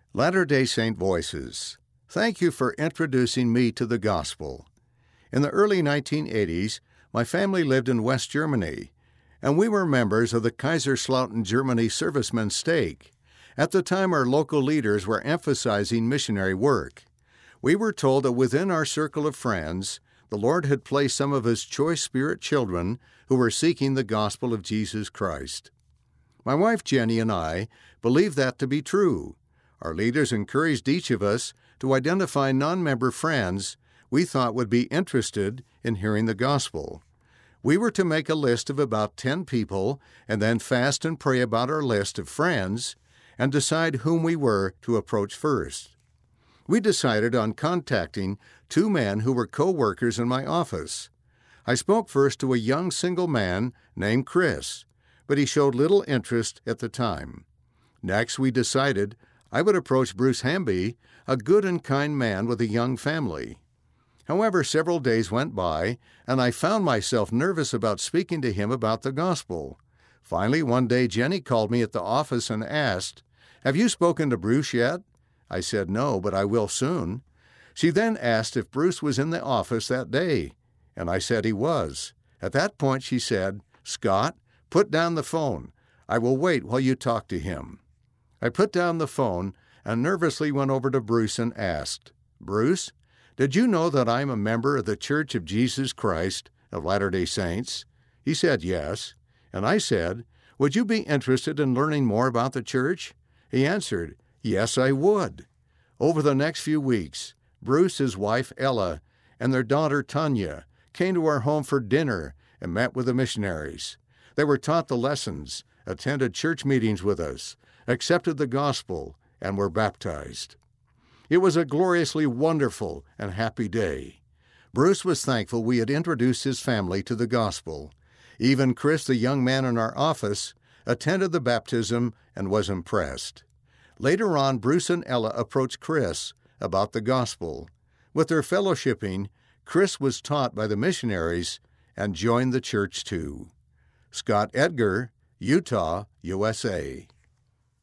Latter-day Saint Voices. Thank you for introducing me to the gospel. In the early 1980s, my family lived in West Germany, and we were members of the Kaiserslautern, Germany Servicemen's Stake. At the time, our local leaders were emphasizing missionary work. We were told that within our circle of friends, the Lord had placed some of His choice spirit children who were seeking the gospel of Jesus Christ. My wife Jenny and I believed that to be true. Our leaders encouraged each of us to identify non-member friends we thought would be interested in hearing the gospel. We were to make a list of about 10 people and then fast and pray about our list of friends and decide whom we were to approach first. We decided on contacting 2 men who were co-workers in my office. I spoke first to a young single man named Chris, but he showed little interest at the time. Next, we decided I would approach Bruce Hamby, a good and kind man with a young family. However, several days went by, and I found myself nervous about speaking to him about the gospel. Finally, one day Jenny called me at the office and asked, "Have you spoken to Bruce yet?" I said no, but I will soon. She then asked if Bruce was in the office that day, and I said he was. At that point, she said, "Scott, put down the phone. I will wait while you talk to him." I put down the phone and nervously went over to Bruce and asked, "Bruce, did you know that I am a member of the Church of Jesus Christ of Latter-day Saints?" He said yes, and I said, "Would you be interested in learning more about the church?" He answered, "Yes, I would." Over the next few weeks, Bruce, his wife Ella, and their daughter Tanya came to our home for dinner and met with the missionaries. They were taught the lessons, attended church meetings with us, accepted the gospel, and were baptized. It was a gloriously wonderful and happy day. Bruce was thankful we had introduced his family to the gospel. Even Chris, the young man in our office, attended the baptism and was impressed. Later on, Bruce and Ella approached Chris about the gospel. With their fellowshipping, Chris was taught by the missionaries and joined the church too. Scott Edgar, Utah, USA.